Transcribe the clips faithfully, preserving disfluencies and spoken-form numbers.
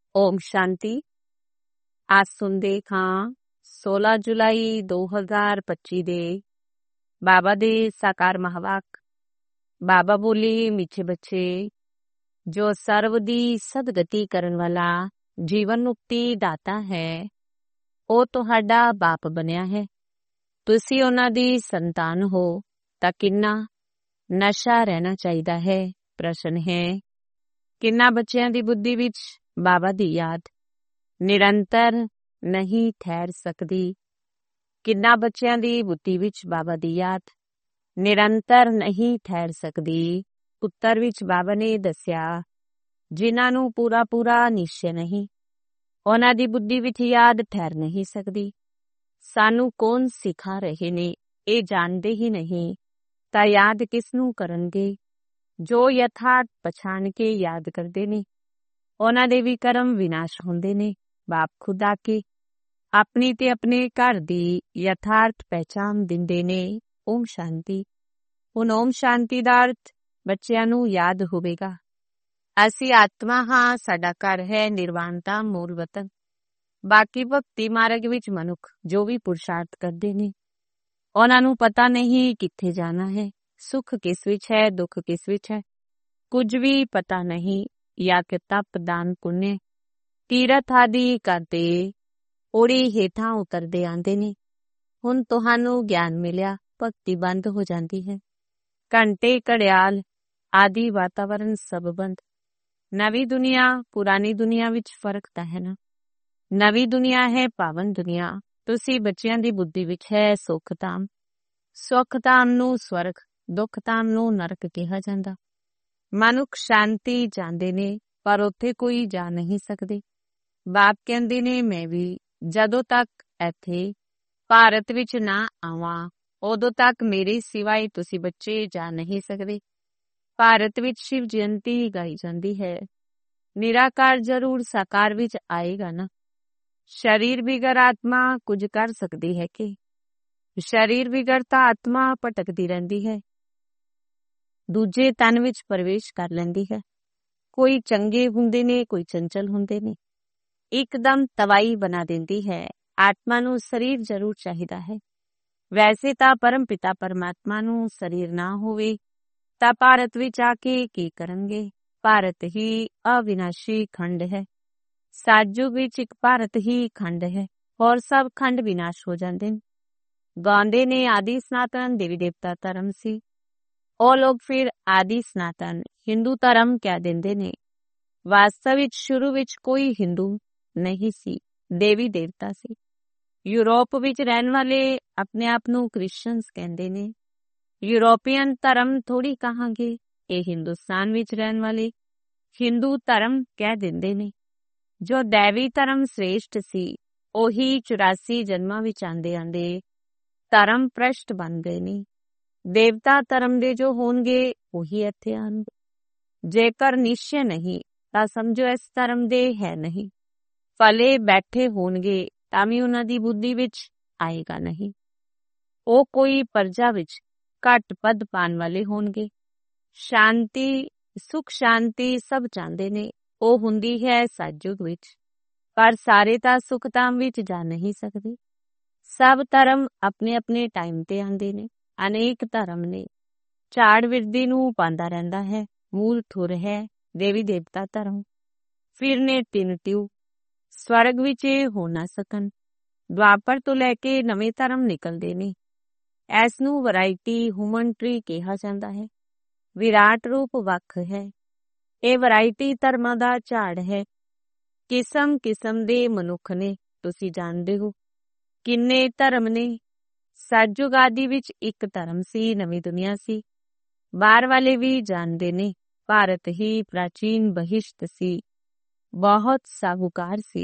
ओम शांति। आज सुनते खां सोलह जुलाई दो हज़ार पच्ची दे बाबा दे साकार महावाक। बाबा बोले, मिठे बच्चे, जो सर्व दी सदगति करन वाला जीवन मुक्ति दाता है, ਉਹ ਤੁਹਾਡਾ ਬਾਪ ਬਣਿਆ ਹੈ। ਤੁਸੀਂ ਉਹਨਾਂ ਦੀ ਸੰਤਾਨ ਹੋ ਤਾਂ ਕਿੰਨਾ ਨਸ਼ਾ ਰਹਿਣਾ ਚਾਹੀਦਾ ਹੈ। ਪ੍ਰਸ਼ਨ ਹੈ, ਕਿੰਨਾ ਬੱਚਿਆਂ ਦੀ ਬੁੱਧੀ ਵਿੱਚ ਬਾਬਾ ਦੀ ਯਾਦ ਨਿਰੰਤਰ ਨਹੀਂ ਠਹਿਰ ਸਕਦੀ? ਕਿੰਨਾ ਬੱਚਿਆਂ ਦੀ ਬੁੱਧੀ ਵਿੱਚ ਬਾਬਾ ਦੀ ਯਾਦ ਨਿਰੰਤਰ ਨਹੀਂ ਠਹਿਰ ਸਕਦੀ? ਉੱਤਰ ਵਿੱਚ ਬਾਬਾ ਨੇ ਦੱਸਿਆ, ਜਿਨ੍ਹਾਂ ਨੂੰ ਪੂਰਾ ਪੂਰਾ ਨਿਸ਼ਚੈ ਨਹੀਂ, ਉਹਨਾਂ ਦੀ ਬੁੱਧੀ ਵਿੱਚ ਯਾਦ ਠਹਿਰ ਨਹੀਂ ਸਕਦੀ। ਸਾਨੂੰ ਕੌਣ ਸਿਖਾ ਰਹੇ ਨੇ, ਇਹ ਜਾਣਦੇ ਹੀ ਨਹੀਂ ਤਾਂ ਯਾਦ ਕਿਸ ਨੂੰ ਕਰਨਗੇ? ਜੋ ਯਥਾਰਥ ਪਛਾਣ ਕੇ ਯਾਦ ਕਰਦੇ ਨੇ, ਉਹਨਾਂ ਦੇ ਵੀ ਕਰਮ ਵਿਨਾਸ਼ ਹੁੰਦੇ ਨੇ। ਬਾਪ ਖੁਦ ਆ ਕੇ ਆਪਣੀ ਤੇ ਆਪਣੇ ਘਰ ਦੀ ਯਥਾਰਥ ਪਹਿਚਾਣ ਦਿੰਦੇ ਨੇ। ਓਮ ਸ਼ਾਂਤੀ। ਹੁਣ ਓਮ ਸ਼ਾਂਤੀ ਦਾ ਅਰਥ ਬੱਚਿਆਂ ਨੂੰ ਯਾਦ ਹੋਵੇਗਾ। ਅਸੀਂ ਆਤਮਾ ਹਾਂ, ਸਾਡਾ ਘਰ ਹੈ ਨਿਰਵਾਣਤਾ ਮੂਲ ਵਤਨ। ਬਾਕੀ ਭਗਤੀ ਮਾਰਗ ਵਿੱਚ ਮਨੁੱਖ ਜੋ ਵੀ ਪੁਰਸ਼ਾਰਥ ਕਰਦੇ ਨੇ, ਉਹਨਾਂ ਨੂੰ ਪਤਾ ਨਹੀਂ ਕਿੱਥੇ ਜਾਣਾ ਹੈ, ਸੁੱਖ ਕਿਸ ਵਿੱਚ ਹੈ, ਦੁੱਖ ਕਿਸ ਵਿੱਚ ਹੈ, ਕੁਝ ਵੀ ਪਤਾ ਨਹੀਂ। ਜਾਂ ਕਿ ਤਪ ਦਾਨ ਪੁੰਨ ਤੀਰਥ ਆਦਿ ਕਰਦੇ ਔੜੀ ਹੇਠਾਂ ਉਤਰਦੇ ਆਂਦੇ ਨੇ। ਹੁਣ ਤੁਹਾਨੂੰ ਗਿਆਨ ਮਿਲਿਆ, ਭਗਤੀ ਬੰਦ ਹੋ ਜਾਂਦੀ ਹੈ। ਘੰਟੇ ਘੜਿਆਲ ਆਦਿ ਵਾਤਾਵਰਨ ਸਭ ਬੰਦ। ਨਵੀਂ ਦੁਨੀਆ ਪੁਰਾਣੀ ਦੁਨੀਆ ਵਿੱਚ ਫਰਕ ਤਾਂ ਹੈ ਨਾ। ਨਵੀਂ ਦੁਨੀਆ ਹੈ ਪਾਵਨ ਦੁਨੀਆ। ਤੁਸੀਂ ਬੱਚਿਆਂ ਦੀ ਬੁੱਧੀ ਵਿੱਚ ਹੈ ਸੁੱਖ ਧਾਮ। ਸੁੱਖ ਧਾਮ ਨੂੰ ਸਵਰਗ, ਦੁੱਖ ਧਾਮ ਨੂੰ ਨਰਕ ਕਿਹਾ ਜਾਂਦਾ। ਮਨੁੱਖ ਸ਼ਾਂਤੀ ਚਾਹੁੰਦੇ ਨੇ ਪਰ ਉੱਥੇ ਕੋਈ ਜਾ ਨਹੀਂ ਸਕਦੇ। ਬਾਪ ਕਹਿੰਦੇ ਨੇ, ਮੈਂ ਵੀ ਜਦੋਂ ਤੱਕ ਇੱਥੇ ਭਾਰਤ ਵਿੱਚ ਨਾ ਆਵਾਂ ਉਦੋਂ ਤੱਕ ਮੇਰੇ ਸਿਵਾਏ ਤੁਸੀਂ ਬੱਚੇ ਜਾ ਨਹੀਂ ਸਕਦੇ। ਭਾਰਤ ਵਿੱਚ ਸ਼ਿਵ ਜਯੰਤੀ ਗਾਈ ਜਾਂਦੀ ਹੈ। ਨਿਰਾਕਾਰ ਜ਼ਰੂਰ ਸਾਕਾਰ ਵਿੱਚ ਆਏਗਾ ਨਾ। ਸਰੀਰ ਬਿਗਰ ਆਤਮਾ ਕੁਝ ਕਰ ਸਕਦੀ ਹੈ ਕਿ? ਸਰੀਰ ਬਿਗਰ ਤਾਂ ਆਤਮਾ ਭਟਕਦੀ ਰਹਿੰਦੀ ਹੈ, ਦੂਜੇ ਤਨ ਵਿੱਚ ਪ੍ਰਵੇਸ਼ ਕਰ ਲੈਂਦੀ ਹੈ। ਕੋਈ ਚੰਗੇ ਹੁੰਦੇ ਨੇ, ਕੋਈ ਚੰਚਲ ਹੁੰਦੇ ਨੇ, ਇੱਕਦਮ ਤਵਾਈ ਬਣਾ ਦਿੰਦੀ ਹੈ। ਆਤਮਾ ਨੂੰ ਸਰੀਰ ਜ਼ਰੂਰ ਚਾਹੀਦਾ ਹੈ। ਵੈਸੇ ਤਾਂ ਪਰਮ ਪਿਤਾ ਪਰਮਾਤਮਾ ਨੂੰ ਸਰੀਰ ਨਾ ਹੋਵੇ ਤਾਂ ਭਾਰਤ ਵਿੱਚ ਆ ਕੇ ਕੀ ਕਰਨਗੇ? ਭਾਰਤ ਹੀ ਅਵਿਨਾਸ਼ੀ ਖੰਡ ਹੈ। ਸਾਜੂਗ ਵਿੱਚ ਇੱਕ ਭਾਰਤ ਹੀ ਖੰਡ ਹੈ, ਹੋਰ ਸਭ ਖੰਡ ਵਿਨਾਸ਼ ਹੋ ਜਾਂਦੇ ਨੇ। ਗਾਉਂਦੇ ਨੇ ਆਦਿ ਸਨਾਤਨ ਦੇਵੀ ਦੇਵਤਾ ਧਰਮ ਸੀ। ਉਹ ਲੋਕ ਫਿਰ ਆਦਿ ਸਨਾਤਨ ਹਿੰਦੂ ਧਰਮ ਕਹਿ ਦਿੰਦੇ ਨੇ। ਵਾਸਤਵ ਵਿੱਚ ਸ਼ੁਰੂ ਵਿੱਚ ਕੋਈ ਹਿੰਦੂ ਨਹੀਂ ਸੀ, ਦੇਵੀ ਦੇਵਤਾ ਸੀ। ਯੂਰਪ ਵਿੱਚ ਰਹਿਣ ਵਾਲੇ ਆਪਣੇ ਆਪ ਨੂੰ ਕ੍ਰਿਸਚਨਸ ਕਹਿੰਦੇ ਨੇ। ਯੂਰੋਪੀਅਨ ਧਰਮ ਥੋੜੀ ਕਹਾਂਗੇ, ਇਹ ਹਿੰਦੁਸਤਾਨ ਵਿੱਚ ਰਹਿਣ ਵਾਲੇ ਹਿੰਦੂ ਧਰਮ ਕਹਿ ਦਿੰਦੇ ਨੇ। ਜੋ ਦੇਵੀ ਧਰਮ ਸ੍ਰੇਸ਼ਟ ਸੀ, ਉਹੀ ਚੁਰਾਸੀ ਜਨਮਾਂ ਵਿੱਚ ਆਂਦੇ ਆਂਦੇ ਧਰਮ ਭ੍ਰਸ਼ਟ ਬਣ ਗਏ ਨੇ। ਦੇਵਤਾ ਧਰਮ ਦੇ ਜੋ ਹੋਣਗੇ ਉਹੀ ਇੱਥੇ ਆਉਣਗੇ। ਜੇਕਰ ਨਿਸ਼ਚੈ ਨਹੀਂ ਤਾਂ ਸਮਝੋ ਇਸ ਧਰਮ ਦੇ ਹੈ ਨਹੀਂ। ਫਲੇ ਬੈਠੇ ਹੋਣਗੇ ਤਾਂ ਵੀ ਉਹਨਾਂ ਦੀ ਬੁੱਧੀ ਵਿੱਚ ਆਏਗਾ ਨਹੀਂ। ਉਹ ਕੋਈ ਪਰਜਾ ਵਿੱਚ ਘੱਟ ਪਦ ਪਾਉਣ ਵਾਲੇ ਹੋਣਗੇ। ਸ਼ਾਂਤੀ, ਸੁਖ ਸ਼ਾਂਤੀ ਸਭ ਚਾਹੁੰਦੇ ਨੇ, ਉਹ ਹੁੰਦੀ ਹੈ ਸਤਯੁਗ ਵਿੱਚ। ਪਰ ਸਾਰੇ ਤਾਂ ਸੁਖ ਧਾਮ ਵਿੱਚ ਜਾ ਨਹੀਂ ਸਕਦੇ। ਸਭ ਧਰਮ ਆਪਣੇ ਆਪਣੇ ਟਾਈਮ ਤੇ ਆਉਂਦੇ ਨੇ। ਅਨੇਕ ਧਰਮ ਨੇ। ਝਾੜ ਵਿਰਦੀ ਨੂੰ ਪਾਉਂਦਾ ਰਹਿੰਦਾ ਹੈ। ਮੂਲ ਥੁਰ ਹੈ ਦੇਵੀ ਦੇਵਤਾ ਧਰਮ। ਫਿਰ ਨੇ ਤਿੰਨ ਟਿਊ ਸਵਰਗ ਵਿੱਚ ਹੋ ਨਾ ਸਕਣ। ਦੁਆਪਰ ਤੋਂ ਲੈ ਕੇ ਨਵੇਂ ਧਰਮ ਨਿਕਲਦੇ ਨੇ। ਇਸ ਨੂੰ ਵਰਾਇਟੀ ਹਿਊਮਨ ਟਰੀ ਕਿਹਾ ਜਾਂਦਾ ਹੈ। ਵਿਰਾਟ ਰੂਪ ਵੱਖ ਹੈ। ਇਹ ਵਰਾਇਟੀ ਧਰਮਾਂ ਦਾ ਝਾੜ ਹੈ। ਕਿਸਮ ਕਿਸਮ ਦੇ ਮਨੁੱਖ ਨੇ। ਤੁਸੀਂ ਜਾਣਦੇ ਹੋ ਕਿੰਨੇ ਧਰਮ ਨੇ। ਸਤਯੁਗ ਆਦਿ ਵਿੱਚ ਇੱਕ ਧਰਮ ਸੀ, ਨਵੀਂ ਦੁਨੀਆ ਸੀ। ਬਾਹਰ ਵਾਲੇ ਵੀ ਜਾਣਦੇ ਨੇ ਭਾਰਤ ਹੀ ਪ੍ਰਾਚੀਨ ਬਹਿਸ਼ਤ ਸੀ, ਬਹੁਤ ਸਾਹੂਕਾਰ ਸੀ।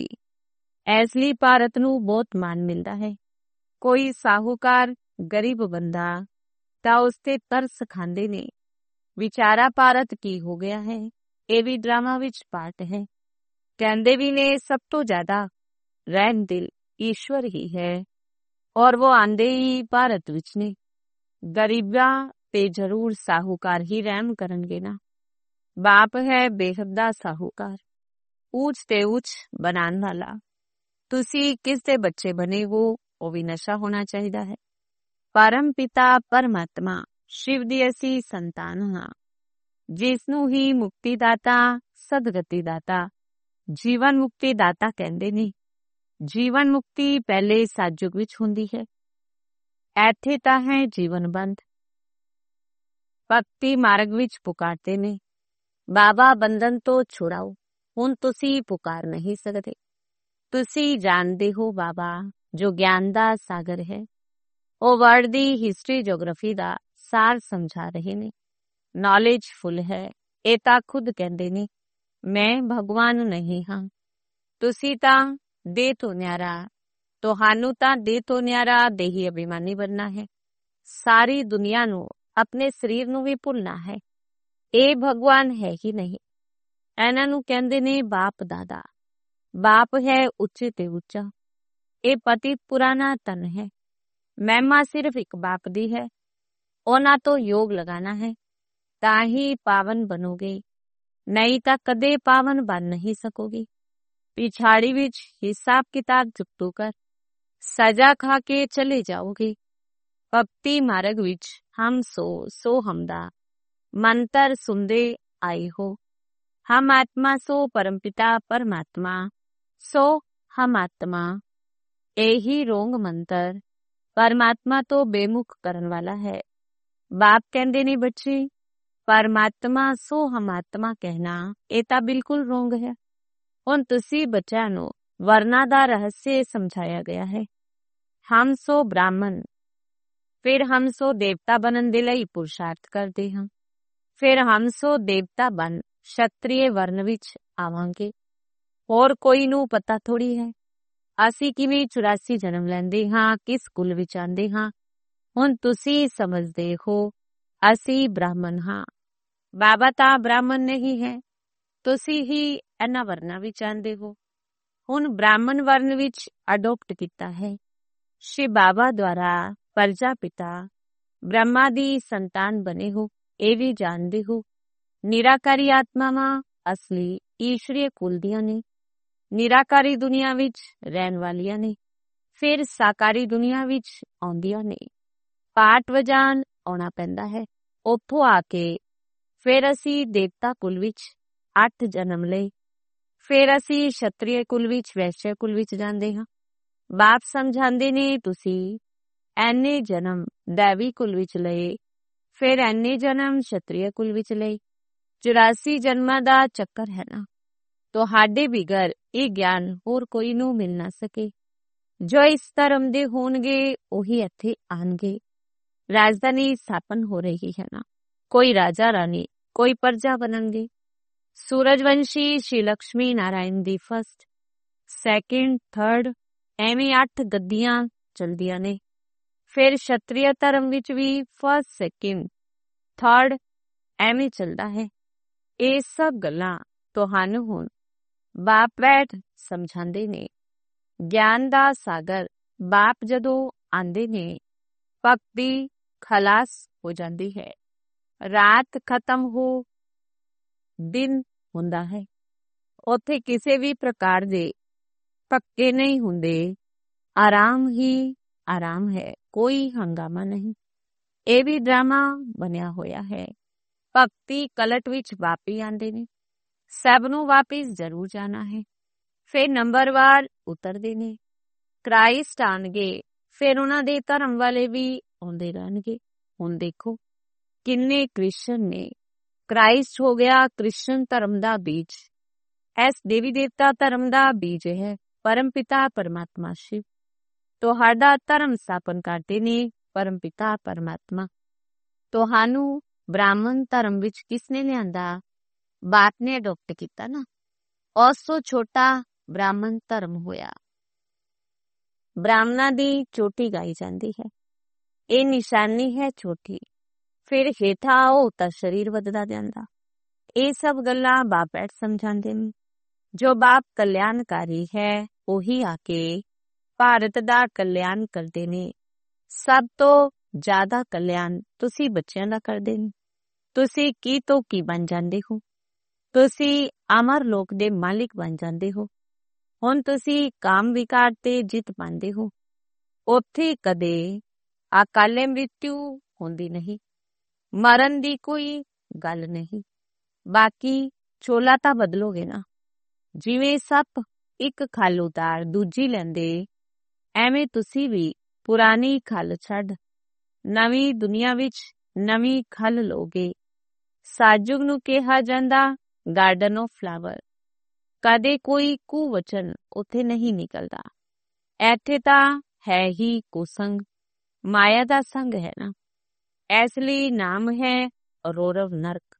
ਇਸ ਲਈ ਭਾਰਤ ਨੂੰ ਬਹੁਤ ਮਾਣ ਮਿਲਦਾ ਹੈ। ਕੋਈ ਸਾਹੂਕਾਰ ਗਰੀਬ ਬੰਦਾ ਤਾਂ ਉਸ ਤੇ ਤਰਸ ਖਾਂਦੇ ਨੇ। ਵਿਚਾਰਾ ਭਾਰਤ ਕੀ ਹੋ ਗਿਆ ਹੈ? ਇਹ ਵੀ ਡਰਾਮਾ ਵਿੱਚ ਪਾਰਟ ਹੈ। ਕਹਿੰਦੇ ਵੀ ਨੇ ਸਭ ਤੋਂ ਜ਼ਿਆਦਾ ਰਹਿਮ ਦਿਲ ਈਸ਼ਵਰ ਹੀ ਹੈ, ਔਰ ਉਹ ਆਂਦੇ ਹੀ ਭਾਰਤ ਵਿੱਚ ਨੇ। ਗਰੀਬਾਂ ਤੇ ਜ਼ਰੂਰ ਸਾਹੂਕਾਰ ਹੀ ਰਹਿਮ ਕਰਨਗੇ ਨਾ। ਬਾਪ ਹੈ ਬੇਹੱਦ ਦਾ ਸਾਹੂਕਾਰ। ਊਚ ਤੇ ਊਚ ਬਣਾਉਣ ਵਾਲਾ। ਤੁਸੀਂ ਕਿਸ ਦੇ ਬੱਚੇ ਬਣੇ ਹੋ, ਉਹ ਵੀ ਨਸ਼ਾ ਹੋਣਾ ਚਾਹੀਦਾ ਹੈ। ਪਰਮ ਪਿਤਾ ਪਰਮਾਤਮਾ ਸ਼ਿਵ ਦੀ ਅਸੀਂ ਸੰਤਾਨ ਹਾਂ, ਜਿਸ ਨੂੰ ਹੀ ਮੁਕਤੀ ਦਾਤਾ, ਸਦਗਤੀ ਦਾਤਾ, ਜੀਵਨ ਮੁਕਤੀ ਦਾਤਾ ਕਹਿੰਦੇ ਨੇ। ਜੀਵਨ ਮੁਕਤੀ ਪਹਿਲੇ ਸਤਿਯੁਗ ਵਿੱਚ ਹੁੰਦੀ ਹੈ, ਇੱਥੇ ਤਾਂ ਹੈ ਜੀਵਨ ਬੰਦ। ਭਗਤੀ ਮਾਰਗ ਵਿੱਚ ਪੁਕਾਰਦੇ ਨੇ, ਬਾਬਾ ਬੰਧਨ ਤੋਂ ਛੁਡਾਓ। ਹੁਣ ਤੁਸੀਂ ਪੁਕਾਰ ਨਹੀਂ ਸਕਦੇ। ਤੁਸੀਂ ਜਾਣਦੇ ਹੋ ਬਾਬਾ ਜੋ ਗਿਆਨ ਦਾ ਸਾਗਰ ਹੈ, ਉਹ ਵਰਲਡ ਦੀ ਹਿਸਟਰੀ ਜੋਗ੍ਰਾਫੀ ਦਾ ਸਾਰ ਸਮਝਾ ਰਹੇ ਨੇ। ਨੌਲੇਜ ਫੁੱਲ ਹੈ। ਇਹ ਤਾਂ ਖੁਦ ਕਹਿੰਦੇ ਨੇ, ਮੈਂ ਭਗਵਾਨ ਨਹੀਂ ਹਾਂ। ਤੁਸੀਂ ਤਾਂ ਦੇਹ ਤੋਂ ਨਿਆਰਾ, ਤੁਹਾਨੂੰ ਤਾਂ ਦੇਹ ਤੋਂ ਨਿਆਰਾ ਦੇਹੀ ਅਭਿਮਾਨੀ ਬਣਨਾ ਹੈ। ਸਾਰੀ ਦੁਨੀਆ ਨੂੰ, ਆਪਣੇ ਸਰੀਰ ਨੂੰ ਵੀ ਭੁੱਲਣਾ ਹੈ। ਇਹ ਭਗਵਾਨ ਹੈ ਹੀ ਨਹੀਂ। ਇਹਨਾਂ ਨੂੰ ਕਹਿੰਦੇ ਨੇ ਬਾਪ ਦਾਦਾ। ਬਾਪ ਹੈ ਉੱਚੇ ਤੇ ਉੱਚਾ। ਇਹ ਪਤਿਤ ਪੁਰਾਣਾ ਤਨ ਹੈ। ਮਹਿਮਾ ਸਿਰਫ ਇੱਕ ਬਾਪ ਦੀ ਹੈ। ਉਹਨਾਂ ਤੋਂ ਯੋਗ ਲਗਾਣਾ ਹੈ, ਤਾਂ ਹੀ ਪਾਵਨ ਬਣੋਗੇ, ਨਹੀਂ ਤਾਂ ਕਦੇ ਪਾਵਨ ਬਣ ਨਹੀਂ ਸਕੋਗੇ। ਪਿਛਾੜੀ ਵਿੱਚ ਹਿਸਾਬ ਕਿਤਾਬ ਚੁੱਕਤੂ ਕਰ ਸਜ਼ਾ ਖਾ ਕੇ ਚਲੇ ਜਾਓਗੇ। ਭਗਤੀ ਮਾਰਗ ਵਿੱਚ ਹਮ ਸੋ ਸੋ ਹਮਦਾ ਮੰਤਰ ਸੁਣਦੇ ਆਏ ਹੋ। ਹਮ ਆਤਮਾ ਸੋ ਪਰਮਪਿਤਾ ਪਰਮਾਤਮਾ ਸੋ ਹਮ ਆਤਮਾ। ਇਹੀ ਰੋਂਗ ਮੰਤਰ ਪਰਮਾਤਮਾ ਤੋਂ ਬੇਮੁਖ ਕਰਨ ਵਾਲਾ ਹੈ। ਬਾਪ ਕਹਿੰਦੇ ਨੇ ਬੱਚੇ, ਪਰਮਾਤਮਾ ਸੋ ਹਮ ਆਤਮਾ ਕਹਿਣਾ ਇਹ ਤਾਂ ਬਿਲਕੁਲ ਰੋਂਗ ਹੈ। ਹੁਣ ਤੁਸੀਂ ਬੱਚਿਆਂ ਨੂੰ ਵਰਨਾ ਦਾ ਰਹੱਸ ਸਮਝਾਇਆ ਗਿਆ ਹੈ। ਹਮ ਸੋ ਬ੍ਰਾਹਮਣ, ਫਿਰ ਹਮ ਸੋ ਦੇਵਤਾ ਬਣਨ ਦੇ ਲਈ ਪੁਰਸ਼ਾਰਥ ਕਰਦੇ ਹਾਂ। ਫਿਰ ਹਮ ਸੋ ਦੇਵਤਾ ਬਣ ਸ਼ਤਰੀਏ ਵਰਨ ਵਿੱਚ ਆਵਾਂਗੇ। ਹੋਰ ਕੋਈ ਨੂੰ ਪਤਾ ਥੋੜੀ ਹੈ ਅਸੀਂ ਕਿਵੇਂ ਚੁਰਾਸੀ ਜਨਮ ਲੈਂਦੇ ਹਾਂ, ਕਿਸ ਕੁਲ ਵਿੱਚ ਆਉਂਦੇ ਹਾਂ। ਹੁਣ ਤੁਸੀਂ ਸਮਝਦੇ ਹੋ ਅਸੀਂ ਬ੍ਰਾਹਮਣ ਹਾਂ। ਬਾਬਾ ਤਾਂ ਬ੍ਰਾਹਮਣ ਨਹੀਂ ਹੈ, ਤੁਸੀਂ ਹੀ ਇਹਨਾਂ ਵਰਨਾਂ ਵਿੱਚ ਆਉਂਦੇ ਹੋ। ਹੁਣ ਬ੍ਰਾਹਮਣ ਵਰਨ ਵਿੱਚ ਅਡੋਪਟ ਕੀਤਾ ਹੈ। ਸ਼ਿਵ ਬਾਬਾ ਦੁਆਰਾ ਪ੍ਰਜਾਪਿਤਾ ਬ੍ਰਹਮਾ ਦੀ ਸੰਤਾਨ ਬਣੇ ਹੋ, ਇਹ ਵੀ ਜਾਣਦੇ ਹੋ। ਨਿਰਾਕਾਰੀ ਆਤਮਾਵਾਂ ਅਸਲੀ ਈਸ਼ਵਰੀ ਕੁਲ ਦੀਆਂ ਨੇ, ਨਿਰਾਕਾਰੀ ਦੁਨੀਆ ਵਿੱਚ ਰਹਿਣ ਵਾਲੀਆਂ ਨੇ, ਫਿਰ ਸਾਕਾਰੀ ਦੁਨੀਆ ਵਿੱਚ ਆਉਂਦੀਆਂ ਨੇ। ਪਾਠ ਵਜਾਣ ਆਉਣਾ ਪੈਂਦਾ ਹੈ। ਉੱਥੋਂ ਆ ਕੇ ਫਿਰ ਅਸੀਂ ਦੇਵਤਾ ਕੁਲ ਵਿੱਚ ਅੱਠ ਜਨਮ ਲਏ। ਫਿਰ ਅਸੀਂ ਸ਼ਤਰੀਏ ਕੁਲ ਵਿੱਚ, ਵੈਸ਼ਯ ਕੁਲ ਵਿੱਚ ਜਾਂਦੇ ਹਾਂ। ਬਾਪ ਸਮਝਾਉਂਦੇ ਨੇ ਤੁਸੀਂ ਐਨੇ ਜਨਮ ਦੈਵੀ ਕੁਲ ਵਿੱਚ ਲਏ, ਫਿਰ ਐਨੇ ਜਨਮ ਸ਼ਤਰੀਏ ਕੁਲ ਵਿੱਚ ਲਏ। ਚੁਰਾਸੀ ਜਨਮਾਂ ਦਾ ਚੱਕਰ ਹੈ ਨਾ। ਤੁਹਾਡੇ ਬਿਗਰ ਇਹ ਗਿਆਨ ਹੋਰ ਕੋਈ ਨੂੰ ਮਿਲ ਨਾ ਸਕੇ। ਜੋ ਇਸ ਧਰਮ ਦੇ ਹੋਣਗੇ ਉਹੀ ਇੱਥੇ ਆਣਗੇ। ਰਾਜਧਾਨੀ ਸਥਾਪਨ ਹੋ ਰਹੀ ਹੈ ਨਾ, ਕੋਈ ਰਾਜਾ ਰਾਣੀ, ਕੋਈ ਪ੍ਰਜਾ ਬਣਨਗੇ। ਸੂਰਜਵੰਸ਼ੀ ਸ਼੍ਰੀ ਲక్ష్ਮੀ ਨਾਰਾਇਣ ਦੀ ਫਸਟ, ਸੈਕਿੰਡ, ਥਰਡ, ਐਵੇਂ ਅੱਠ ਗੱਦੀਆਂ ਚਲਦੀਆਂ ਨੇ। ਫਿਰ ਸ਼ਤਰੀਆ ਧਰਮ ਵਿੱਚ ਵੀ ਫਸਟ, ਸੈਕਿੰਡ, ਥਰਡ ਐਵੇਂ ਚੱਲਦਾ ਹੈ। ਇਹ ਸਭ ਗੱਲਾਂ ਤੁਹਾਨੂੰ ਹੁਣ ਬਾਪ ਬੈਠ ਸਮਝਾਉਂਦੇ ਨੇ। ਗਿਆਨ ਦਾ ਸਾਗਰ ਬਾਪ ਜਦੋਂ ਆਂਦੇ ਨੇ, ਭਗਤੀ ਖਲਾਸ ਹੋ ਜਾਂਦੀ ਹੈ। ਰਾਤ ਖਤਮ ਹੋ ਦਿਨ ਹੁੰਦਾ ਹੈ। ਉੱਥੇ ਕਿਸੇ ਵੀ ਪ੍ਰਕਾਰ ਦੇ ਧੱਕੇ ਨਹੀਂ ਹੁੰਦੇ। ਆਰਾਮ ਹੀ ਆਰਾਮ ਹੈ, ਕੋਈ ਹੰਗਾਮਾ ਨਹੀਂ। ਇਹ ਵੀ ਡਰਾਮਾ ਬਣਿਆ ਹੋਇਆ ਹੈ। ਭਗਤੀ ਕਲਟ ਵਿੱਚ ਵਾਪੀ ਆਉਂਦੇ ਨੇ। ਸਭ ਨੂੰ ਵਾਪਿਸ ਜ਼ਰੂਰ ਜਾਣਾ ਹੈ। ਫਿਰ ਨੰਬਰਵਾਰ ਉਤਰਦੇ ਨੇ। ਕ੍ਰਾਈਸਟ ਆਉਣਗੇ, ਫਿਰ ਉਹਨਾਂ ਦੇ ਧਰਮ ਵਾਲੇ ਵੀ ਆਉਂਦੇ ਰਹਿਣਗੇ। ਹੁਣ ਦੇਖੋ ਕਿੰਨੇ ਕ੍ਰਿਸ਼ਨ ਨੇ। ਕ੍ਰਾਈਸਟ ਹੋ ਗਿਆ ਕ੍ਰਿਸ਼ਨ ਧਰਮ ਦਾ ਬੀਜ। ਇਸ ਦੇਵੀ ਦੇਵਤਾ ਧਰਮ ਦਾ ਬੀਜ ਹੈ ਪਰਮ ਪਿਤਾ ਪਰਮਾਤਮਾ ਸ਼ਿਵ। ਤੁਹਾਡਾ ਧਰਮ ਸਥਾਪਨ ਕਰਦੇ ਨੇ ਪਰਮ ਪਿਤਾ ਪਰਮਾਤਮਾ। ਤੁਹਾਨੂੰ ਬ੍ਰਾਹਮਣ ਧਰਮ ਵਿੱਚ ਕਿਸਨੇ ਲਿਆਂਦਾ? ਬਾਪ ਨੇ ਅਡੋਪਟ ਕੀਤਾ ਨਾ। ਉਸ ਤੋਂ ਛੋਟਾ ਬ੍ਰਾਹਮਣ ਧਰਮ ਹੋਇਆ। ਬ੍ਰਾਹਮਣਾਂ ਦੀ ਚੋਟੀ ਗਾਈ ਜਾਂਦੀ ਹੈ। ਇਹ ਨਿਸ਼ਾਨੀ ਹੈ ਛੋਟੀ। ਫਿਰ ਹੇਠਾਂ ਆਓ ਤਾਂ ਸਰੀਰ ਵੱਧਦਾ ਜਾਂਦਾ। ਇਹ ਸਭ ਗੱਲਾਂ ਬਾਪ ਬੈਠ ਸਮਝਾਉਂਦੇ ਨੇ। ਜੋ ਬਾਪ ਕਲਿਆਣਕਾਰੀ ਹੈ ਉਹੀ ਆ ਕੇ ਭਾਰਤ ਦਾ ਕਲਿਆਣ ਕਰਦੇ ਨੇ। ਸਭ ਤੋਂ ਜ਼ਿਆਦਾ ਕਲਿਆਣ ਤੁਸੀਂ ਬੱਚਿਆਂ ਦਾ ਕਰਦੇ ਨੇ। ਤੁਸੀਂ ਕੀ ਤੋਂ ਕੀ ਬਣ ਜਾਂਦੇ ਹੋ। ਤੁਸੀਂ ਅਮਰ ਲੋਕ ਦੇ ਮਾਲਿਕ ਬਣ ਜਾਂਦੇ ਹੋ। ਹੁਣ ਤੁਸੀਂ ਕਾਮ ਵਿਕਾਰ ਤੇ ਜਿੱਤ ਪਾਉਂਦੇ ਹੋ। ਉੱਥੇ ਕਦੇ ਅਕਾਲੇ ਮ੍ਰਿਤਿੂ ਹੁੰਦੀ ਨਹੀਂ, ਮਰਨ ਦੀ ਕੋਈ ਗੱਲ ਨਹੀਂ। ਬਾਕੀ ਚੋਲਾ ਤਾਂ ਬਦਲੋਗੇ ਨਾ। ਜਿਵੇਂ ਸੱਪ ਇੱਕ ਖੱਲ ਉਤਾਰ ਦੂਜੀ ਲੈਂਦੇ, ਐਵੇਂ ਤੁਸੀਂ ਵੀ ਪੁਰਾਣੀ ਖੱਲ ਛੱਡ ਨਵੀਂ ਦੁਨੀਆ ਵਿੱਚ ਨਵੀਂ ਖੱਲ ਲਓਗੇ। ਸਾਜੁਗ ਨੂੰ ਕਿਹਾ ਜਾਂਦਾ ਗਾਰਡਨ ਆਫ ਫਲਾਵਰ। ਕਦੇ ਕੋਈ ਕੁਵਚਨ ਉੱਥੇ ਨਹੀਂ ਨਿਕਲਦਾ। ਇੱਥੇ ਤਾਂ ਹੈ ਹੀ ਕੁਸੰਗ, ਮਾਇਆ ਦਾ ਸੰਗ ਹੈ ਨਾ। ਇਸ ਲਈ ਨਾਮ ਹੈ ਰੋਰਵ ਨਰਕ।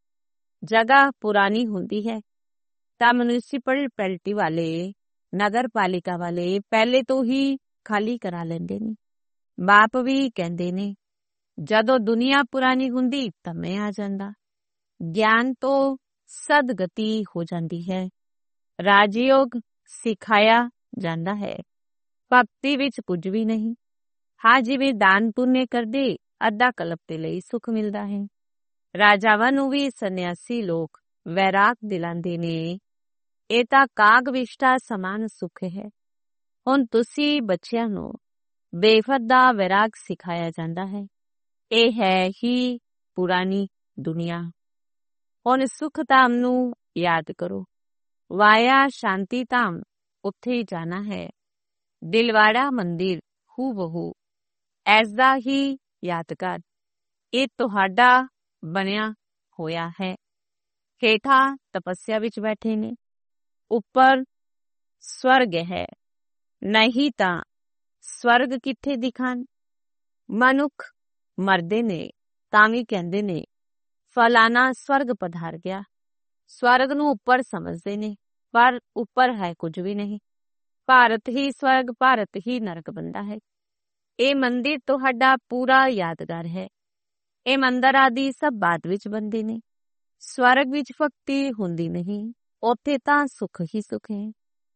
ਜਗ੍ਹਾ ਪੁਰਾਣੀ ਹੁੰਦੀ ਹੈ ਤਾਂ ਮਿਊਨਿਸਪਲ ਪੈਲਟੀ ਵਾਲੇ, ਨਗਰ ਪਾਲਿਕਾ ਵਾਲੇ ਪਹਿਲੇ ਤੋਂ ਹੀ ਖਾਲੀ ਕਰਾ ਲੈਂਦੇ ਨੇ। ਬਾਪ ਵੀ ਕਹਿੰਦੇ ਨੇ ਜਦੋਂ ਦੁਨੀਆ ਪੁਰਾਣੀ ਹੁੰਦੀ ਤਾਂ ਮੈਂ ਆ ਜਾਂਦਾ। ਗਿਆਨ ਤੋਂ ਸਦਗਤੀ ਹੋ ਜਾਂਦੀ ਹੈ। ਰਾਜਯੋਗ ਸਿਖਾਇਆ ਜਾਂਦਾ ਹੈ। ਭਗਤੀ ਵਿੱਚ ਕੁਝ ਵੀ ਨਹੀਂ। ਹਾਂ, ਜਿਵੇਂ ਦਾਨ ਪੁੰਨ ਕਰਦੇ ਅੱਧਾ ਕਲਪ ਦੇ ਲਈ ਸੁੱਖ ਮਿਲਦਾ ਹੈ। ਰਾਜਾਵਾਂ ਨੂੰ ਵੀ ਸੰਨਿਆਸੀ ਲੋਕ ਵੈਰਾਗ ਦਿਲਾਉਂਦੇ ਨੇ। ਇਹ ਤਾਂ ਕਾਗ ਵਿਸ਼ਟਾ ਸਮਾਨ ਸੁੱਖ ਹੈ। ਹੁਣ ਤੁਸੀਂ ਬੱਚਿਆਂ ਨੂੰ ਬੇਫਤ ਦਾ ਵੈਰਾਗ ਸਿਖਾਇਆ ਜਾਂਦਾ ਹੈ। ਇਹ ਹੈ ਹੀ ਪੁਰਾਣੀ ਦੁਨੀਆ। ਹੁਣ ਸੁਖ ਧਾਮ ਨੂੰ ਯਾਦ ਕਰੋ। ਵਾਇਆ ਸ਼ਾਂਤੀ ਧਾਮ, ਉੱਥੇ ਹੀ ਜਾਣਾ ਹੈ। ਦਿਲਵਾੜਾ ਮੰਦਿਰ ਹੂ ਬਹੂ ਐਸਦਾ ਹੀ ਯਾਦਗਾਰ। ਇਹ ਤੁਹਾਡਾ ਬਣਿਆ ਹੋਇਆ ਹੈ। ਹੇਠਾਂ ਤਪੱਸਿਆ ਵਿੱਚ ਬੈਠੇ ਨੇ, ਉੱਪਰ ਸਵਰਗ ਹੈ। ਨਹੀਂ ਤਾਂ ਸਵਰਗ ਕਿੱਥੇ ਦਿਖਾਣ। ਮਨੁੱਖ ਮਰਦੇ ਨੇ ਤਾਂ ਵੀ ਕਹਿੰਦੇ ਨੇ ਫਲਾਣਾ ਸਵਰਗ ਪਧਾਰ ਗਿਆ। ਸਵਰਗ ਨੂੰ ਉੱਪਰ ਸਮਝਦੇ ਨੇ, ਪਰ ਉੱਪਰ ਹੈ ਕੁਝ ਵੀ ਨਹੀਂ। ਭਾਰਤ ਹੀ ਸਵਰਗ, ਭਾਰਤ ਹੀ ਨਰਕ ਬਣਦਾ ਹੈ। ਇਹ ਮੰਦਿਰ ਤੁਹਾਡਾ ਪੂਰਾ ਯਾਦਗਾਰ ਹੈ। ਇਹ ਮੰਦਰ ਆਦਿ ਸਭ ਬਾਅਦ ਵਿੱਚ ਬਣਦੇ ਨੇ। ਸਵਰਗ ਵਿੱਚ ਭਗਤੀ ਹੁੰਦੀ ਨਹੀਂ, ਉੱਥੇ ਤਾਂ ਸੁੱਖ ਹੀ ਸੁੱਖ ਹੈ।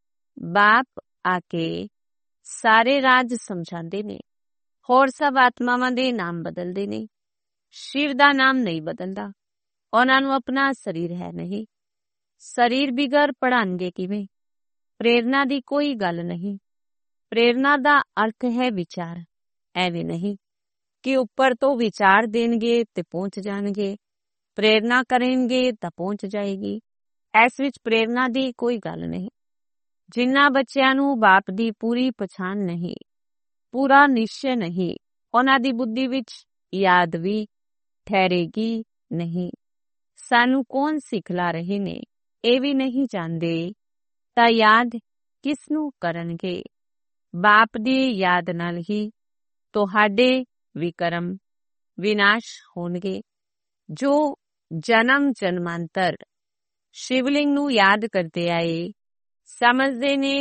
ਬਾਪ ਆ ਕੇ ਸਾਰੇ ਰਾਜ ਸਮਝਾਉਂਦੇ ਨੇ। ਹੋਰ ਸਭ ਆਤਮਾਵਾਂ ਦੇ ਨਾਮ ਬਦਲਦੇ ਨੇ, ਸ਼ਿਵ ਦਾ ਨਾਮ ਨਹੀਂ ਬਦਲਦਾ। ਉਹਨਾਂ ਨੂੰ ਆਪਣਾ ਸਰੀਰ ਹੈ ਨਹੀਂ। ਸਰੀਰ ਬਿਗਰ ਪੜ੍ਹਾਉਣਗੇ ਕਿਵੇਂ? ਪ੍ਰੇਰਨਾ ਦੀ ਕੋਈ ਗੱਲ ਨਹੀਂ। ਪ੍ਰੇਰਨਾ ਦਾ ਅਰਥ ਹੈ ਵਿਚਾਰ। ਐਵੇਂ ਨਹੀਂ ਕਿ ਉੱਪਰ ਤੋਂ ਵਿਚਾਰ ਦੇਣਗੇ ਤੇ ਪਹੁੰਚ ਜਾਣਗੇ, ਪ੍ਰੇਰਨਾ ਕਰਨਗੇ ਤਾਂ ਪਹੁੰਚ ਜਾਏਗੀ। ਇਸ ਵਿੱਚ ਪ੍ਰੇਰਨਾ ਦੀ ਕੋਈ ਗੱਲ ਨਹੀਂ। ਜਿਨ੍ਹਾਂ ਬੱਚਿਆਂ ਨੂੰ ਬਾਪ ਦੀ ਪੂਰੀ ਪਛਾਣ ਨਹੀਂ, ਪੂਰਾ ਨਿਸ਼ਚੈ ਨਹੀਂ, ਉਹਨਾਂ ਦੀ ਬੁੱਧੀ ਵਿੱਚ ਯਾਦ ਵੀ ਠਹਿਰੇਗੀ ਨਹੀਂ। ਸਾਨੂੰ ਕੌਣ ਸਿਖਲਾ ਰਹੇ ਨੇ ਇਹ ਵੀ ਨਹੀਂ ਜਾਣਦੇ, ਤਾਂ ਯਾਦ ਕਿਸ ਨੂੰ ਕਰਨਗੇ? ਬਾਪ ਦੀ ਯਾਦ ਨਾਲ ਹੀ ਤੁਹਾਡੇ ਵਿਕਰਮ ਵਿਨਾਸ਼ ਹੋਣਗੇ। ਜੋ ਜਨਮ ਜਨਮਾਂਤਰ ਸ਼ਿਵਲਿੰਗ ਨੂੰ ਯਾਦ ਕਰਦੇ ਆਏ, ਸਮਝਦੇ ਨੇ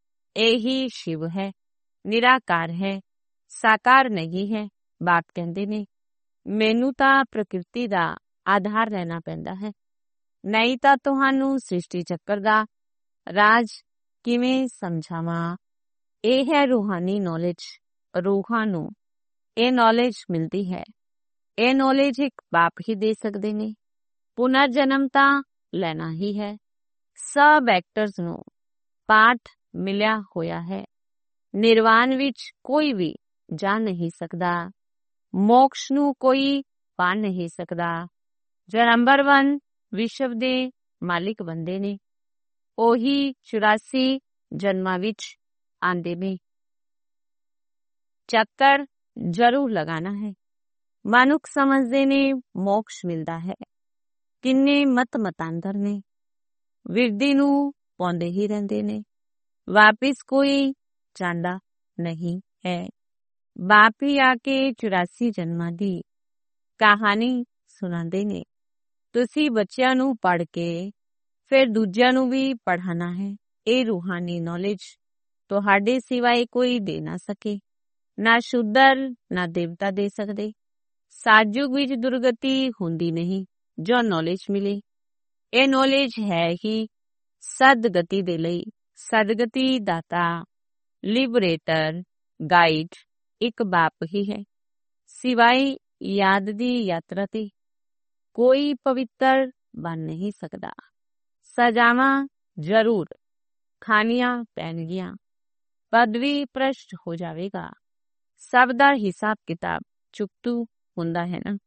ਇਹੀ ਸ਼ਿਵ ਹੈ, ਨਿਰਾਕਾਰ ਹੈ, ਸਾਕਾਰ ਨਹੀਂ ਹੈ। ਬਾਪ ਕਹਿੰਦੇ ਨੇ ਮੈਨੂੰ ਤਾਂ ਪ੍ਰਕਿਰਤੀ ਦਾ ਆਧਾਰ ਰਹਿਣਾ ਪੈਂਦਾ ਹੈ, ਨਹੀਂ ਤਾਂ ਤੁਹਾਨੂੰ ਸ੍ਰਿਸ਼ਟੀ ਚੱਕਰ ਦਾ ਰਾਜ ਕਿਵੇਂ ਸਮਝਾਵਾਂ? ਇਹ ਹੈ ਰੂਹਾਨੀ ਨੌਲੇਜ। ਰੂਹਾਂ ਨੂੰ ਇਹ ਨੌਲੇਜ ਮਿਲਦੀ ਹੈ। ਇਹ ਨੌਲੇਜ ਇੱਕ ਬਾਪ ਹੀ ਦੇ ਸਕਦੇ ਨੇ। ਪੁਨਰ ਜਨਮ ਤਾਂ ਲੈਣਾ ਹੀ ਹੈ। ਸਭ ਐਕਟਰਸ ਨੂੰ ਪਾਠ ਮਿਲਿਆ ਹੋਇਆ ਹੈ। ਨਿਰਵਾਣ ਵਿੱਚ ਕੋਈ ਵੀ ਜਾ ਨਹੀਂ ਸਕਦਾ। ਮੋਕਸ਼ ਨੂੰ ਕੋਈ ਪਾ ਨਹੀਂ ਸਕਦਾ। ਜੋ ਨੰਬਰ ਵਨ ਵਿਸ਼ਵ ਦੇ ਮਾਲਿਕ ਬੰਦੇ ਨੇ, ਉਹੀ ਚੁਰਾਸੀ ਜਨਮਾਂ ਵਿੱਚ ਆਂਦੇ ਨੇ। ਚੱਕਰ ਜ਼ਰੂਰ ਲਗਾਣਾ ਹੈ। ਮਨੁੱਖ ਸਮਝਦੇ ਨੇ ਮੋਕਸ਼ ਮਿਲਦਾ ਹੈ। ਕਿੰਨੇ ਮਤ ਮਤਾਂਦਰ ਨੇ, ਵਿਰਦੀ ਨੂੰ ਪਾਉਂਦੇ ਹੀ ਰਹਿੰਦੇ ਨੇ। ਵਾਪਿਸ ਕੋਈ ਜਾਂਦਾ ਨਹੀਂ ਹੈ। ਬਾਪ ਹੀ ਆ ਕੇ ਚੁਰਾਸੀ ਜਨਮਾਂ ਦੀ ਕਹਾਣੀ ਸੁਣਾਉਂਦੇ ਨੇ। ਤੁਸੀਂ ਬੱਚਿਆਂ ਨੂੰ ਪੜ੍ਹ ਕੇ ਫਿਰ ਦੂਜਿਆਂ ਨੂੰ ਵੀ ਪੜ੍ਹਾਣਾ ਹੈ। ਇਹ ਰੂਹਾਨੀ ਨੌਲੇਜ ਤੁਹਾਡੇ ਸਿਵਾਏ ਕੋਈ ਦੇ ਨਾ ਸਕੇ। ਨਾ ਸ਼ੂਦਰ ਨਾ ਦੇਵਤਾ ਦੇ ਸਕਦੇ। ਸਾਜੁਗ ਵਿੱਚ ਦੁਰਗਤੀ ਹੁੰਦੀ ਨਹੀਂ ਜੋ ਨੌਲੇਜ ਮਿਲੇ। ਇਹ ਨੌਲੇਜ ਹੈ ਹੀ ਸਦਗਤੀ ਦੇ ਲਈ। ਸਦਗਤੀ ਦਾਤਾ, ਲਿਬਰੇਟਰ, ਗਾਈਡ ਇੱਕ ਬਾਪ ਹੀ ਹੈ। ਸਿਵਾਏ ਯਾਦ ਦੀ ਯਾਤਰਾ ਤੇ ਕੋਈ ਪਵਿੱਤਰ ਬਣ ਨਹੀਂ ਸਕਦਾ। ਸਜ਼ਾਵਾਂ ਜ਼ਰੂਰ ਖਾਣੀਆਂ ਪੈਣਗੀਆਂ। ਪਦਵੀ ਭ੍ਰਸ਼ਟ ਹੋ ਜਾਵੇਗਾ। ਸਭ ਦਾ ਹਿਸਾਬ ਕਿਤਾਬ ਚੁਕਤੂ ਹੁੰਦਾ ਹੈ ਨਾ।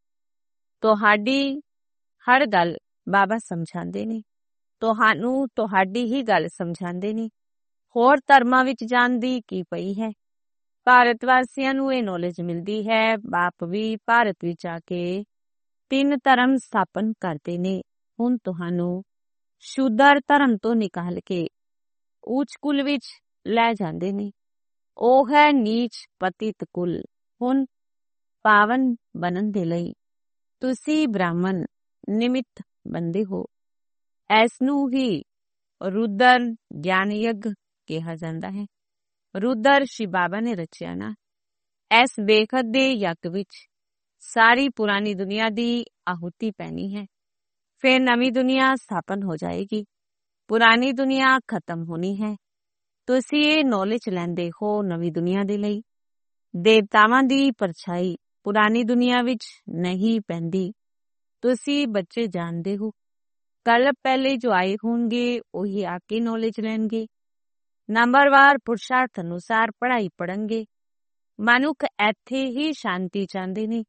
ਤੁਹਾਡੀ ਹਰ ਗੱਲ ਬਾਬਾ ਸਮਝਾਉਂਦੇ ਨੇ, ਤੁਹਾਨੂੰ ਤੁਹਾਡੀ ਹੀ ਗੱਲ ਸਮਝਾਉਂਦੇ ਨੇ। ਹੋਰ ਧਰਮਾਂ ਵਿੱਚ ਜਾਣ ਦੀ ਕੀ ਪਈ ਹੈ। ਭਾਰਤ ਵਾਸੀਆਂ ਨੂੰ ਇਹ ਨੌਲੇਜ ਮਿਲਦੀ ਹੈ। ਬਾਪ ਵੀ ਭਾਰਤ ਵਿੱਚ ਆ ਕੇ ਤਿੰਨ ਧਰਮ ਸਥਾਪਨ ਕਰਦੇ ਨੇ। ਹੁਣ ਤੁਹਾਨੂੰ ਸ਼ੂਦਰ ਧਰਮ ਤੋਂ ਨਿਕਾਲ ਕੇ ਉੱਚ ਕੁਲ ਵਿੱਚ ਲੈ ਜਾਂਦੇ ਨੇ। ਉਹ ਹੈ ਨੀਚ ਪਤਿਤ ਕੁਲ। ਹੁਣ ਪਾਵਨ ਬਣਨ ਦੇ ਲਈ ਤੁਸੀਂ ਬ੍ਰਾਹਮਣ ਨਿਮਿਤ ਬੰਦੇ ਹੋ। ਇਸ ਨੂੰ ਹੀ ਰੁਦਰ ਗਿਆਨ ਯੱਗ ਕਿਹਾ ਜਾਂਦਾ ਹੈ। ਰੁਦਰ ਸ਼ਿਵ ਬਾਬਾ ਨੇ ਰਚਿਆ ਨਾ। ਇਸ ਬੇਖਤ ਦੇ ਯੱਗ ਵਿੱਚ ਸਾਰੀ ਪੁਰਾਣੀ ਦੁਨੀਆ ਦੀ ਆਹੂਤੀ ਪੈਣੀ ਹੈ। ਫਿਰ ਨਵੀਂ ਦੁਨੀਆ ਸਥਾਪਨ ਹੋ ਜਾਏਗੀ। ਪੁਰਾਣੀ ਦੁਨੀਆ ਖਤਮ ਹੋਣੀ ਹੈ। ਤੁਸੀਂ ਇਹ ਨੌਲੇਜ ਲੈਂਦੇ ਹੋ ਨਵੀਂ ਦੁਨੀਆ ਦੇ ਲਈ। ਦੇਵਤਾਵਾਂ ਦੀ ਪਰਛਾਈ ਪੁਰਾਣੀ ਦੁਨੀਆ ਵਿੱਚ ਨਹੀਂ ਪੈਂਦੀ। ਤੁਸੀਂ ਬੱਚੇ ਜਾਣਦੇ ਹੋ। ਕੱਲ ਪਹਿਲੇ ਜੋ ਆਏ ਹੋਣਗੇ ਉਹੀ ਆ ਕੇ ਨੌਲੇਜ ਲੈਣਗੇ। ਨੰਬਰਵਾਰ ਪੁਰਸ਼ਾਰਥ ਅਨੁਸਾਰ ਪੜ੍ਹਾਈ ਪੜ੍ਹਨਗੇ। ਮਨੁੱਖ ਇੱਥੇ ਹੀ ਸ਼ਾਂਤੀ ਚਾਹੁੰਦੇ ਨੇ।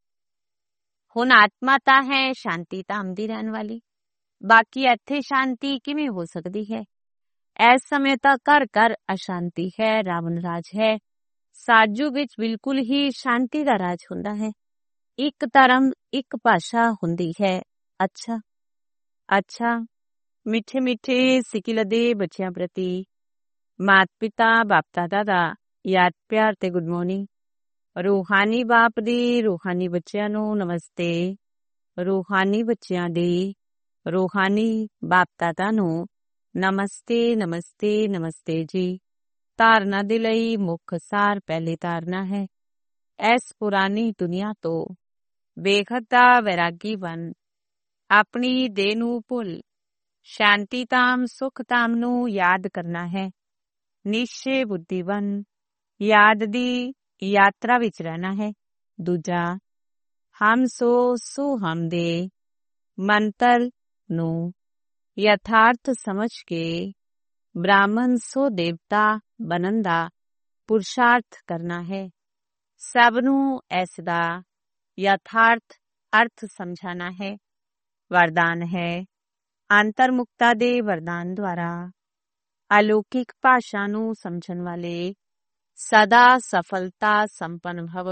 ਹੁਣ ਆਤਮਾ ਤਾਂ ਹੈ ਸ਼ਾਂਤੀ ਤਾਂ ਆਉਂਦੀ ਰਹਿਣ ਵਾਲੀ। ਬਾਕੀ ਇੱਥੇ ਸ਼ਾਂਤੀ ਕਿਵੇਂ ਹੋ ਸਕਦੀ ਹੈ। ਇਸ ਸਮੇਂ ਤਾਂ ਘਰ ਘਰ ਅਸ਼ਾਂਤੀ ਹੈ, ਰਾਵਣ ਰਾਜ ਹੈ। ਸਾਜੂ ਵਿੱਚ ਬਿਲਕੁਲ ਹੀ ਸ਼ਾਂਤੀ ਦਾ ਰਾਜ ਹੁੰਦਾ ਹੈ। ਇੱਕ ਧਰਮ, ਇੱਕ ਭਾਸ਼ਾ ਹੁੰਦੀ ਹੈ। ਅੱਛਾ ਅੱਛਾ ਮਿੱਠੇ ਮਿੱਠੇ ਸਿੱਕਿਲ ਦੇ ਬੱਚਿਆਂ ਪ੍ਰਤੀ ਮਾਤ ਪਿਤਾ ਬਾਪ ਦਾਦਾ ਦਾ ਯਾਦ ਪਿਆਰ ਤੇ ਗੁੱਡ ਮਾਰਨਿੰਗ। ਰੂਹਾਨੀ ਬਾਪ ਦੀ ਰੂਹਾਨੀ ਬੱਚਿਆਂ ਨੂੰ ਨਮਸਤੇ। ਰੂਹਾਨੀ ਬੱਚਿਆਂ ਦੀ ਰੂਹਾਨੀ ਬਾਪ ਦਾਦਾ ਨੂੰ ਨਮਸਤੇ ਨਮਸਤੇ ਨਮਸਤੇ ਜੀ। ਧਾਰਨਾ ਦੇ ਲਈ ਮੁੱਖ ਸਾਰ ਪਹਿਲੀ ਧਾਰਨਾ ਹੈ। ਇਸ ਪੁਰਾਣੀ ਦੁਨੀਆ ਤੋਂ ਬੇਖਤ ਦਾ ਵੈਰਾਗੀ ਬਣ ਆਪਣੀ ਦੇਹ ਨੂੰ ਭੁੱਲ ਸ਼ਾਂਤੀ ਧਾਮ ਸੁਖ ਧਾਮ ਨੂੰ ਯਾਦ ਕਰਨਾ ਹੈ। ਨਿਸ਼ਚੇ ਬੁੱਧੀ ਬਣ ਯਾਦ ਦੀ ਯਾਤਰਾ ਵਿੱਚ ਰਹਿਣਾ ਹੈ। ਦੂਜਾ ਹਮ ਸੋ ਸੋ ਹਮ ਦੇ ਮੰਤਰ ਨੂੰ ਯਥਾਰਥ ਸਮਝ ਕੇ ਬ੍ਰਾਹਮਣ ਸੋ ਦੇਵਤਾ ਬਣਨ ਦਾ ਪੁਰਸ਼ਾਰਥ ਕਰਨਾ ਹੈ। ਸਭ ਨੂੰ ਇਸ ਦਾ ਯਥਾਰਥ ਅਰਥ ਸਮਝਾਣਾ ਹੈ। ਵਰਦਾਨ ਹੈ ਅੰਤਰਮੁਖਤਾ ਦੇ ਵਰਦਾਨ ਦੁਆਰਾ ਅਲੌਕਿਕ ਭਾਸ਼ਾ ਨੂੰ ਸਮਝਣ ਵਾਲੇ ਸਦਾ ਸਫਲਤਾ ਸੰਪੰਨ ਭਵ।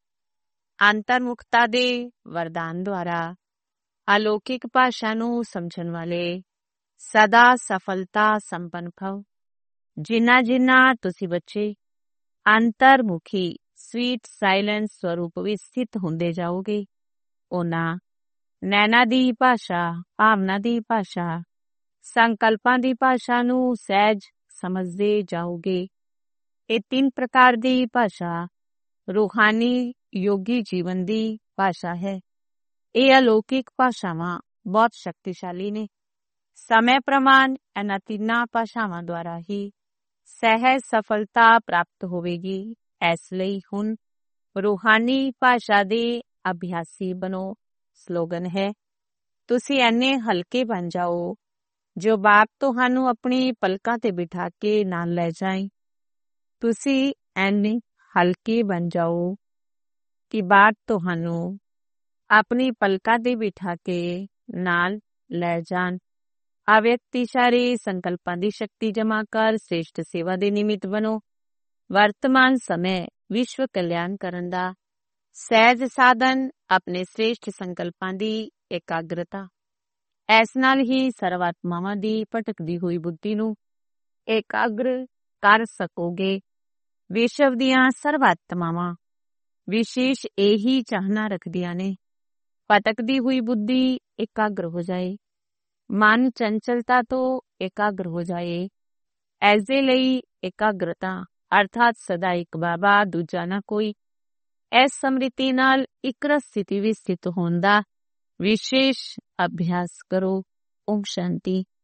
ਅੰਤਰਮੁਖਤਾ ਦੇ ਵਰਦਾਨ ਦੁਆਰਾ ਅਲੌਕਿਕ ਭਾਸ਼ਾ ਨੂੰ ਸਮਝਣ ਵਾਲੇ ਸਦਾ ਸਫਲਤਾ ਸੰਪੰਨ ਭਵ। ਜਿਨ੍ਹਾਂ ਜਿਨ੍ਹਾਂ ਤੁਸੀਂ ਬੱਚੇ ਅੰਤਰਮੁਖੀ ਸਵੀਟ ਸਾਇਲੈਂਸ ਸਰੂਪ ਵਿੱਚ ਸਥਿਤ ਹੁੰਦੇ ਜਾਓਗੇ, ਉਹਨਾਂ ਨੈਣਾ ਦੀ ਭਾਸ਼ਾ, ਭਾਵਨਾ ਦੀ ਭਾਸ਼ਾ, ਸੰਕਲਪਾਂ ਦੀ ਭਾਸ਼ਾ ਨੂੰ ਸਹਿਜ ਸਮਝਦੇ ਜਾਓਗੇ। ਇਹ ਤਿੰਨ ਪ੍ਰਕਾਰ ਦੀ ਭਾਸ਼ਾ ਰੂਹਾਨੀ ਯੋਗੀ ਜੀਵਨ ਦੀ ਭਾਸ਼ਾ ਹੈ। ਇਹ ਅਲੌਕਿਕ ਭਾਸ਼ਾਵਾਂ ਬਹੁਤ ਸ਼ਕਤੀਸ਼ਾਲੀ ਨੇ। ਸਮੇਂ ਪ੍ਰਮਾਣ ਇਹਨਾਂ ਤਿੰਨਾਂ ਭਾਸ਼ਾਵਾਂ ਦੁਆਰਾ ਹੀ ਸਹਿਜ ਸਫਲਤਾ ਪ੍ਰਾਪਤ ਹੋਵੇਗੀ। ਇਸ ਲਈ ਹੁਣ ਰੂਹਾਨੀ ਭਾਸ਼ਾ ਦੇ ਅਭਿਆਸੀ ਬਣੋ। ਸਲੋਗਨ ਹੈ ਤੁਸੀਂ ਇੰਨੇ ਹਲਕੇ ਬਣ ਜਾਓ ਜੋ ਬਾਪ ਤੁਹਾਨੂੰ ਆਪਣੀ ਪਲਕਾਂ ਤੇ ਬਿਠਾ ਕੇ ਨਾਲ ਲੈ ਜਾਏ। ਤੁਸੀਂ ਇੰਨੇ ਹਲਕੇ ਬਣ ਜਾਓ ਕਿ ਬਾਪ ਤੁਹਾਨੂੰ ਆਪਣੀ ਪਲਕਾਂ ਤੇ ਬਿਠਾ ਕੇ ਨਾਲ ਲੈ ਜਾਣ। ਅਵਿਅਕਤੀਸ਼ਾਲੀ ਸੰਕਲਪਾਂ ਦੀ ਸ਼ਕਤੀ ਜਮਾ ਕਰ ਸ੍ਰੇਸ਼ਟ ਸੇਵਾ ਦੇ ਨਿਮਿਤ ਬਣੋ। ਵਰਤਮਾਨ ਸਮੇਂ ਵਿਸ਼ਵ ਕਲਿਆਣ ਕਰਨ ਦਾ ਸਹਿਜ ਸਾਧਨ ਆਪਣੇ ਸ੍ਰੇਸ਼ਟ ਸੰਕਲਪਾਂ ਦੀ ਇਕਾਗਰਤਾ। ਇਸ ਨਾਲ ਹੀ ਸਰਵ ਆਤਮਾਵਾਂ ਦੀ ਭਟਕਦੀ ਹੋਈ ਬੁੱਧੀ ਨੂੰ ਇਕਾਗਰ ਕਰ ਸਕੋਗੇ। ਵਿਸ਼ਵ ਦੀਆਂ ਸਰਵ ਆਤਮਾਵਾਂ ਵਿਸ਼ੇਸ਼ ਇਹੀ ਚਾਹਨਾ ਰੱਖਦੀਆਂ ਨੇ ਭਟਕਦੀ ਹੋਈ ਬੁੱਧੀ ਇਕਾਗਰ ਹੋ ਜਾਏ, ਮਨ ਚੰਚਲਤਾ ਤੋਂ ਇਕਾਗਰ ਹੋ ਜਾਏ। ਇਸ ਦੇ ਲਈ ਇਕਾਗਰਤਾ ਅਰਥਾਤ ਸਦਾ ਇੱਕ ਬਾਬਾ ਦੂਜਾ ਨਾ ਕੋਈ, ਇਸ ਸਮ੍ਰਿਤੀ ਨਾਲ ਇਕਰਸ ਸਥਿਤੀ ਵਿੱਚ ਸਥਿਤ ਹੋਣ ਦਾ ਵਿਸ਼ੇਸ਼ ਅਭਿਆਸ ਕਰੋ। ਓਮ ਸ਼ਾਂਤੀ।